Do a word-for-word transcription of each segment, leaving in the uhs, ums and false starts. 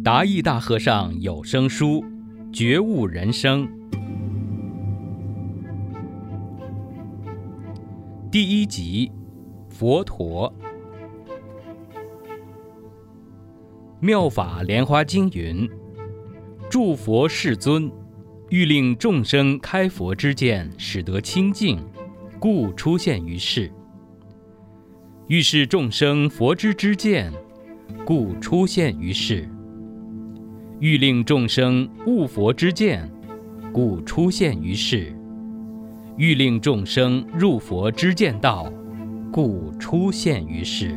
达义大和尚有声书，觉悟人生。第一集，佛陀。妙法莲华经云：诸佛世尊，欲令众生开佛之见，使得清净，故出现于世；欲使众生佛之知见，故出现于世；欲令众生悟佛之见，故出现于世；欲令众生入佛之见道，故出现于世。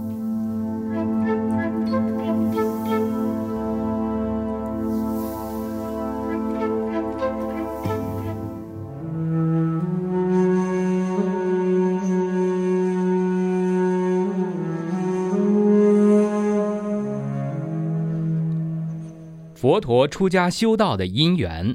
佛陀出家修道的因缘。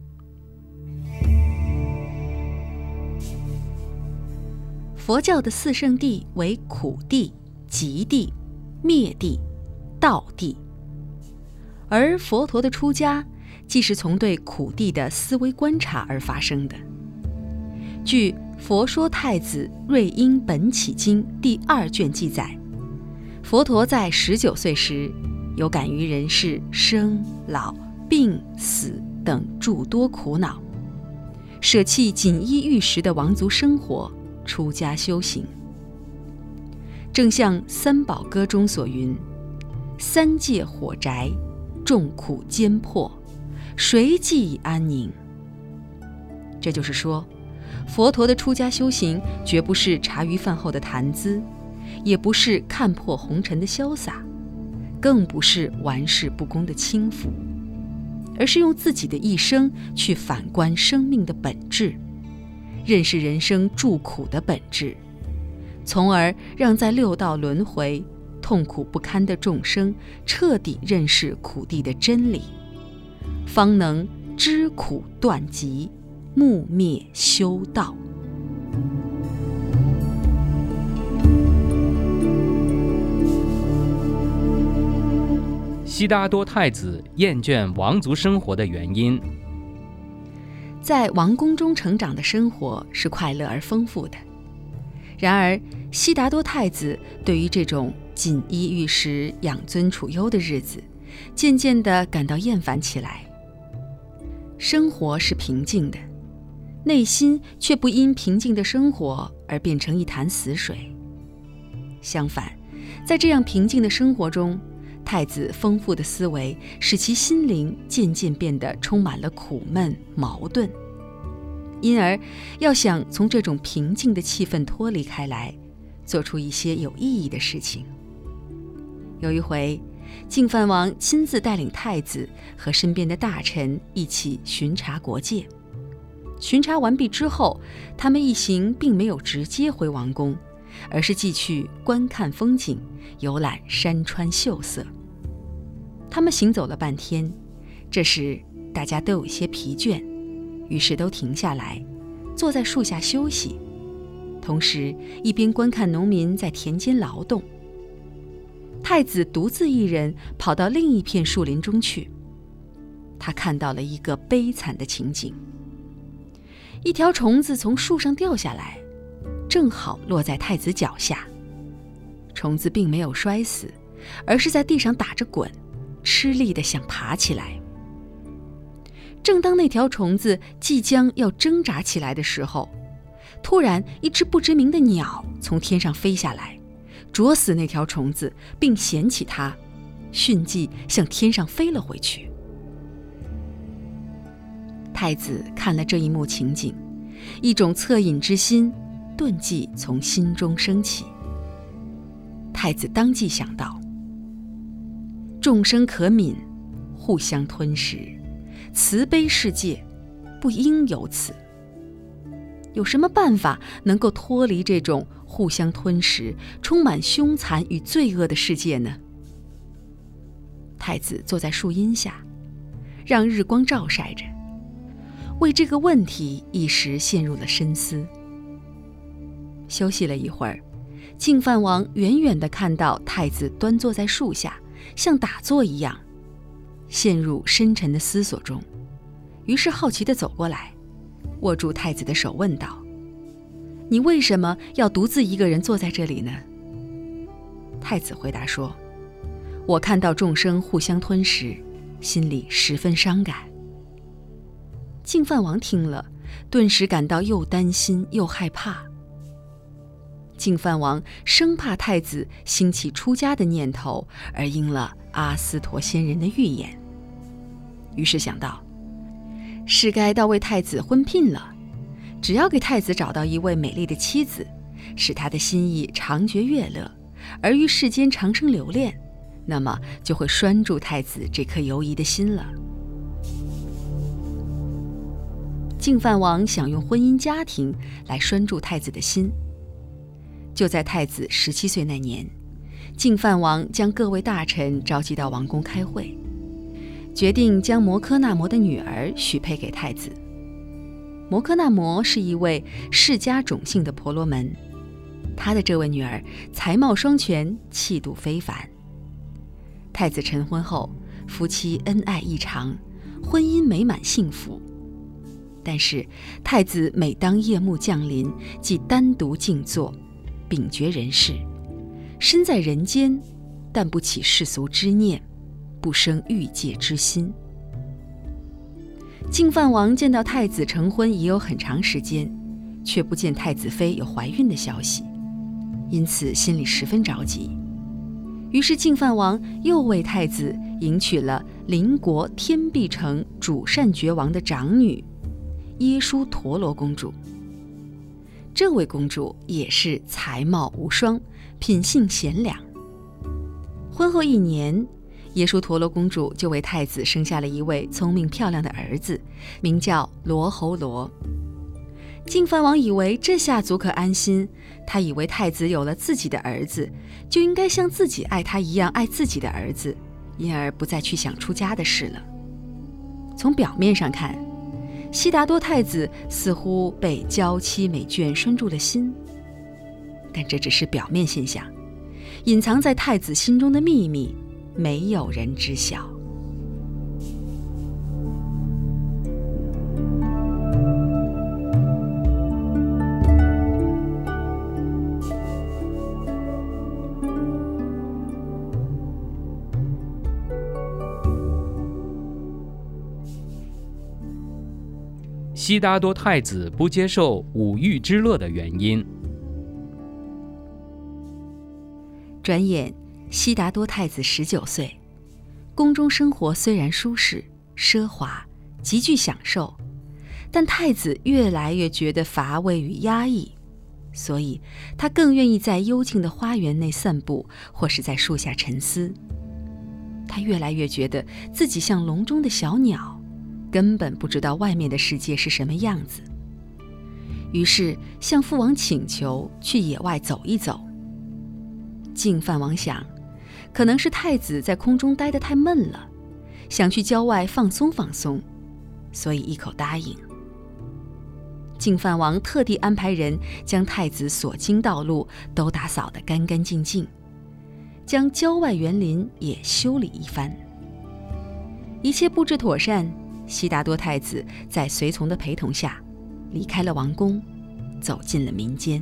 佛教的四圣谛为苦谛、集谛、灭谛、道谛，而佛陀的出家既是从对苦谛的思维观察而发生的。据《佛说太子瑞因本起经》第二卷记载，佛陀在十九岁时，有感于人世生老病死等诸多苦恼，舍弃锦衣玉食的王族生活，出家修行。正像《三宝歌》中所云：三界火宅，众苦艰迫，谁济以安宁？这就是说，佛陀的出家修行绝不是茶余饭后的谈资，也不是看破红尘的潇洒，更不是玩世不恭的轻浮，而是用自己的一生去反观生命的本质，认识人生诸苦的本质，从而让在六道轮回痛苦不堪的众生彻底认识苦谛的真理，方能知苦断集，木灭修道。 悉达多太子厌倦王族生活的原因。 在王宫中成长的生活是快乐而丰富的，然而悉达多太子对于这种锦衣玉食、养尊处优的日子，渐渐地感到厌烦起来。生活是平静的，内心却不因平静的生活而变成一潭死水。相反，在这样平静的生活中，太子丰富的思维使其心灵渐渐变得充满了苦闷、矛盾，因而要想从这种平静的气氛脱离开来，做出一些有意义的事情。有一回，净饭王亲自带领太子和身边的大臣一起巡查国界。巡查完毕之后，他们一行并没有直接回王宫，而是继续观看风景，游览山川秀色。他们行走了半天，这时大家都有些疲倦，于是都停下来，坐在树下休息，同时一边观看农民在田间劳动。太子独自一人跑到另一片树林中去，他看到了一个悲惨的情景。一条虫子从树上掉下来，正好落在太子脚下。虫子并没有摔死，而是在地上打着滚，吃力地想爬起来。正当那条虫子即将要挣扎起来的时候，突然一只不知名的鸟从天上飞下来，啄死那条虫子，并衔起它，迅即向天上飞了回去。太子看了这一幕情景，一种恻隐之心顿即从心中升起。太子当即想到，众生可悯，互相吞食，慈悲世界不应有此。有什么办法能够脱离这种互相吞食、充满凶残与罪恶的世界呢？太子坐在树荫下，让日光照晒着，为这个问题一时陷入了深思。休息了一会儿，净饭王远远地看到太子端坐在树下，像打坐一样， 陷入深沉的思索中，于是好奇地走过来，握住太子的手问道：你为什么要独自一个人坐在这里呢？太子回答说：我看到众生互相吞噬，心里十分伤感。净饭王听了，顿时感到又担心又害怕。净饭王生怕太子兴起出家的念头，而应了阿斯陀仙人的预言，于是想到，是该到为太子婚聘了。只要给太子找到一位美丽的妻子，使他的心意长觉悦乐，而于世间长生留恋，那么就会拴住太子这颗游移的心了。净饭王想用婚姻家庭来拴住太子的心。就在太子十七岁那年，净饭王将各位大臣召集到王宫开会，决定将摩诃那摩的女儿许配给太子。摩诃那摩是一位世家种姓的婆罗门，他的这位女儿才貌双全，气度非凡。太子成婚后，夫妻恩爱异常，婚姻美满幸福。但是太子每当夜幕降临，即单独静坐，秉绝人世，身在人间，但不起世俗之念，不生欲界之心。净饭王见到太子成婚已有很长时间，却不见太子妃有怀孕的消息，因此心里十分着急。于是净饭王又为太子迎娶了邻国天臂城主善觉王的长女耶输陀罗公主。这位公主也是才貌无双，品性贤良。婚后一年，耶输陀罗公主就为太子生下了一位聪明漂亮的儿子，名叫罗侯罗。净饭王以为这下足可安心，他以为太子有了自己的儿子，就应该像自己爱他一样爱自己的儿子，因而不再去想出家的事了。从表面上看，悉达多太子似乎被娇妻美眷拴住了心，但这只是表面现象，隐藏在太子心中的秘密，没有人知晓。 悉达多太子不接受五欲之乐的原因。 转眼悉达多太子十九岁，宫中生活虽然舒适奢华，极具享受，但太子越来越觉得乏味与压抑，所以他更愿意在幽静的花园内散步，或是在树下沉思。他越来越觉得自己像笼中的小鸟，根本不知道外面的世界是什么样子，于是向父王请求去野外走一走。净饭王想，可能是太子在空中待得太闷了，想去郊外放松放松，所以一口答应。净饭王特地安排人将太子所经道路都打扫得干干净净，将郊外园林也修理一番。一切布置妥善，悉达多太子在随从的陪同下离开了王宫，走进了民间。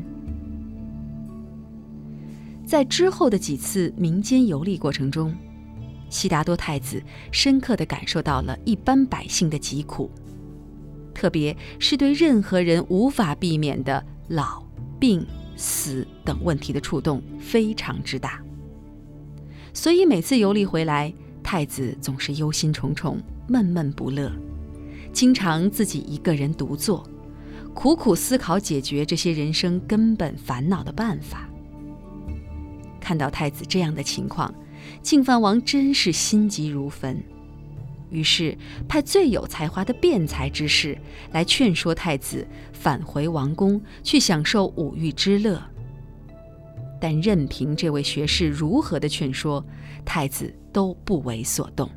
在之后的几次民间游历过程中，悉达多太子深刻地感受到了一般百姓的疾苦，特别是对任何人无法避免的老、病、死等问题的触动非常之大。所以每次游历回来，太子总是忧心忡忡，闷闷不乐，经常自己一个人独坐，苦苦思考解决这些人生根本烦恼的办法。看到太子这样的情况，净饭王真是心急如焚，于是派最有才华的辩才之士来劝说太子返回王宫去享受五欲之乐。但任凭这位学士如何的劝说，太子都不为所动。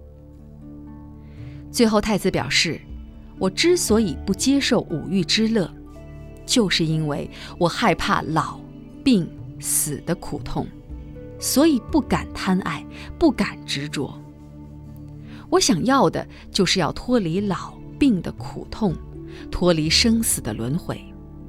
最后太子表示，我之所以不接受五欲之乐，就是因为我害怕老、病、死的苦痛，所以不敢贪爱，不敢执着。 我想要的就是要脱离老病的苦痛，脱离生死的轮回。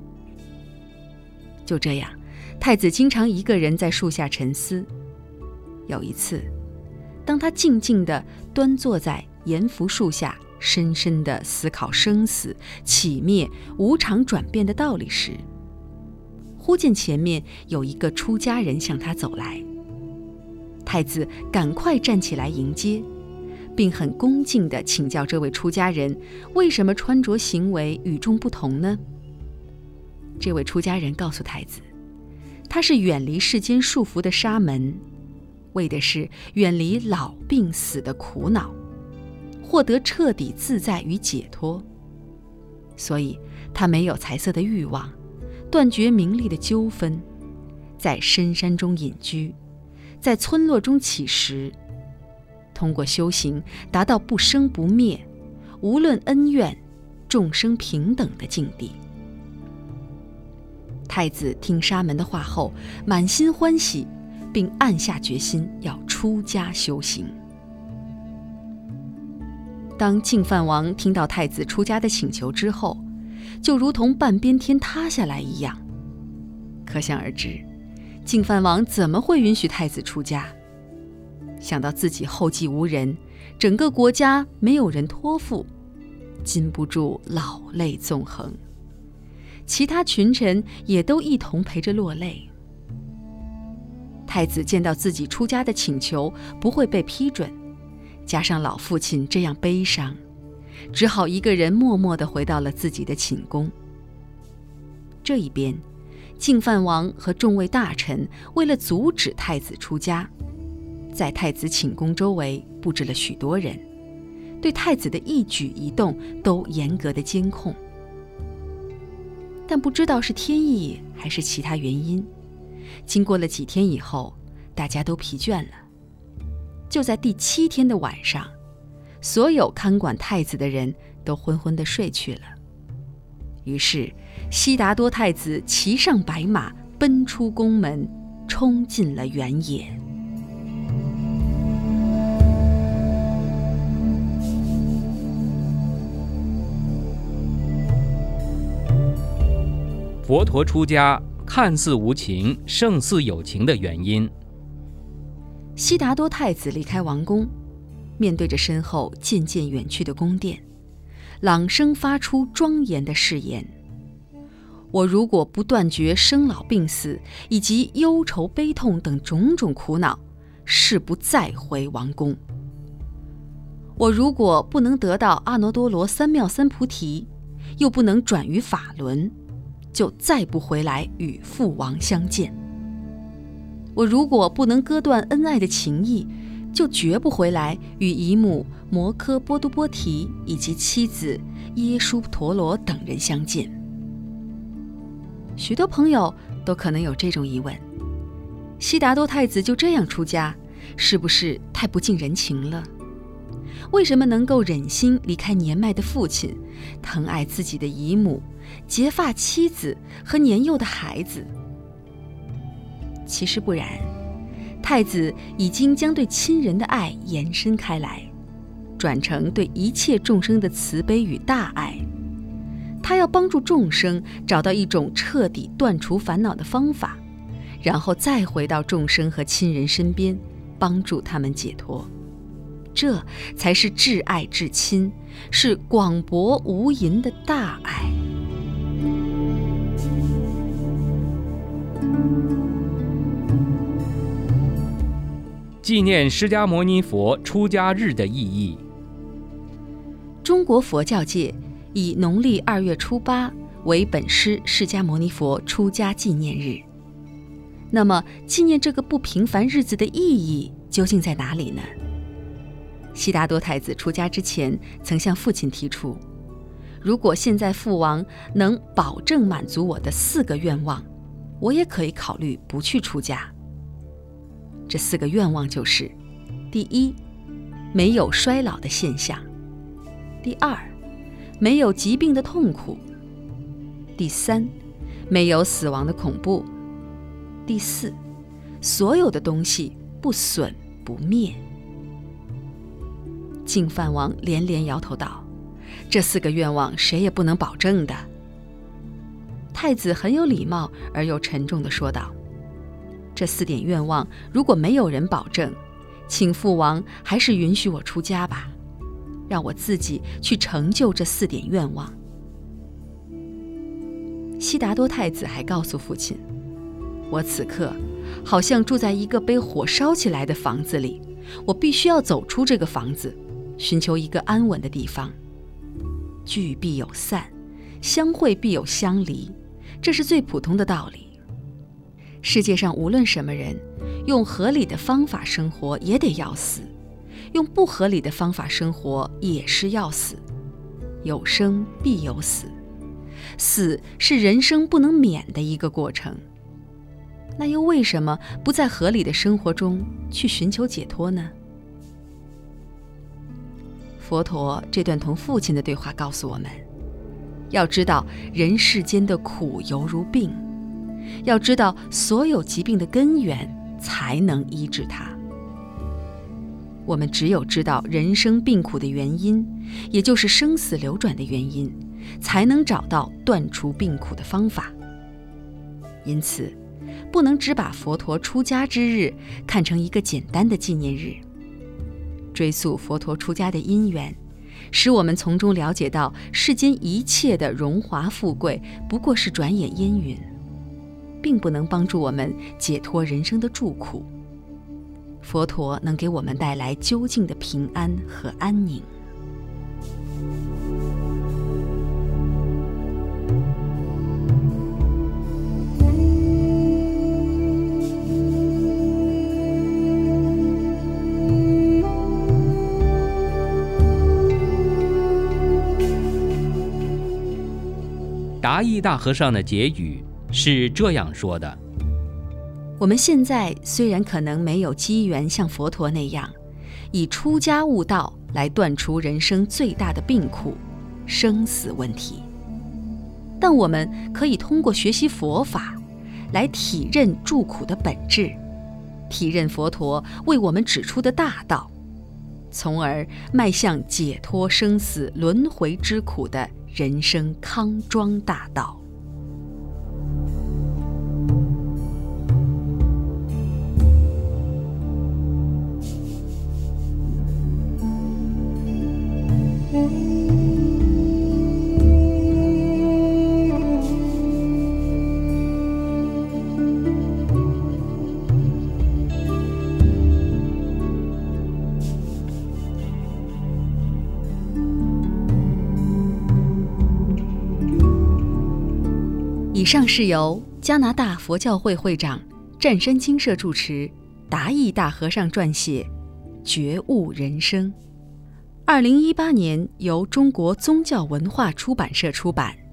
就这样，太子经常一个人在树下沉思。有一次，当他静静地端坐在盐福树下，深深地思考生死、起灭、无常转变的道理时，忽见前面有一个出家人向他走来。太子赶快站起来迎接，并很恭敬地请教这位出家人为什么穿着行为与众不同呢？这位出家人告诉太子，他是远离世间束缚的沙门，为的是远离老病死的苦恼，获得彻底自在与解脱。所以他没有财色的欲望，断绝名利的纠纷，在深山中隐居，在村落中乞食，通过修行达到不生不灭，无论恩怨，众生平等的境地。太子听沙门的话后，满心欢喜，并暗下决心要出家修行。当净饭王听到太子出家的请求之后，就如同半边天塌下来一样。可想而知，净饭王怎么会允许太子出家？想到自己后继无人，整个国家没有人托付，禁不住老泪纵横。其他群臣也都一同陪着落泪。太子见到自己出家的请求不会被批准，加上老父亲这样悲伤，只好一个人默默地回到了自己的寝宫。这一边，净饭王和众位大臣为了阻止太子出家，在太子寝宫周围布置了许多人，对太子的一举一动都严格的监控。但不知道是天意还是其他原因，经过了几天以后，大家都疲倦了。就在第七天的晚上，所有看管太子的人都昏昏地睡去了。于是悉达多太子骑上白马，奔出宫门，冲进了原野。 佛陀出家看似无情，胜似有情的原因。 悉达多太子离开王宫，面对着身后渐渐远去的宫殿，朗声发出庄严的誓言：我如果不断绝生老病死以及忧愁悲痛等种种苦恼，誓不再回王宫。我如果不能得到阿耨多罗三藐三菩提，又不能转于法轮，就再不回来与父王相见。我如果不能割断恩爱的情谊，就绝不回来与姨母摩诃波多波提以及妻子耶输陀罗等人相见。许多朋友都可能有这种疑问：悉达多太子就这样出家，是不是太不近人情了？为什么能够忍心离开年迈的父亲，疼爱自己的姨母、结发妻子和年幼的孩子？其实不然，太子已经将对亲人的爱延伸开来，转成对一切众生的慈悲与大爱。他要帮助众生找到一种彻底断除烦恼的方法，然后再回到众生和亲人身边，帮助他们解脱。这才是至爱至亲，是广博无垠的大爱。 纪念释迦牟尼佛出家日的意义。 中国佛教界以农历二月初八为本师释迦牟尼佛出家纪念日。那么，纪念这个不平凡日子的意义究竟在哪里呢？悉达多太子出家之前，曾向父亲提出，如果现在父王能保证满足我的四个愿望，我也可以考虑不去出家。这四个愿望就是：第一，没有衰老的现象；第二，没有疾病的痛苦；第三，没有死亡的恐怖；第四，所有的东西不损不灭。 净饭王连连摇头道：“这四个愿望谁也不能保证的。”太子很有礼貌而又沉重地说道：“这四点愿望如果没有人保证，请父王还是允许我出家吧，让我自己去成就这四点愿望。”悉达多太子还告诉父亲：“我此刻好像住在一个被火烧起来的房子里，我必须要走出这个房子，寻求一个安稳的地方。聚必有散，相会必有相离，这是最普通的道理。世界上无论什么人，用合理的方法生活也得要死，用不合理的方法生活也是要死。有生必有死，死是人生不能免的一个过程。那又为什么不在合理的生活中去寻求解脱呢？”佛陀这段同父亲的对话告诉我们，要知道人世间的苦犹如病，要知道所有疾病的根源，才能医治它。我们只有知道人生病苦的原因，也就是生死流转的原因，才能找到断除病苦的方法。因此，不能只把佛陀出家之日看成一个简单的纪念日。追溯佛陀出家的因缘，使我们从中了解到世间一切的荣华富贵不过是转眼烟云，并不能帮助我们解脱人生的诸苦。佛陀能给我们带来究竟的平安和安宁。 达义大和尚的结语是这样说的：“ 我们现在虽然可能没有机缘像佛陀那样，以出家悟道来断除人生最大的病苦——生死问题，但我们可以通过学习佛法，来体认诸苦的本质，体认佛陀为我们指出的大道，从而迈向解脱生死轮回之苦的人生康庄大道。”以上是由加拿大佛教会会长、湛山精舍住持达义大和尚撰写《觉悟人生》，二零一八年由中国宗教文化出版社出版。